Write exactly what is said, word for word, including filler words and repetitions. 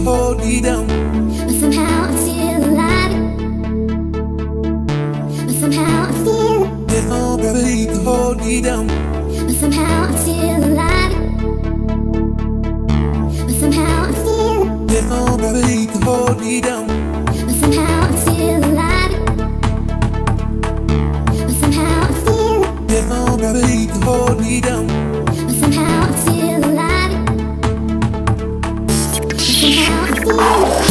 hold me down. But somehow I'm still alive. But somehow I'm still. There's no gravity to hold me down. But somehow I'm still alive. But somehow I'm still. There's no gravity to hold me down. But somehow I'm still alive. But somehow I'm still. There's no gravity to hold me down. But somehow I'm still alive. But somehow I'm still.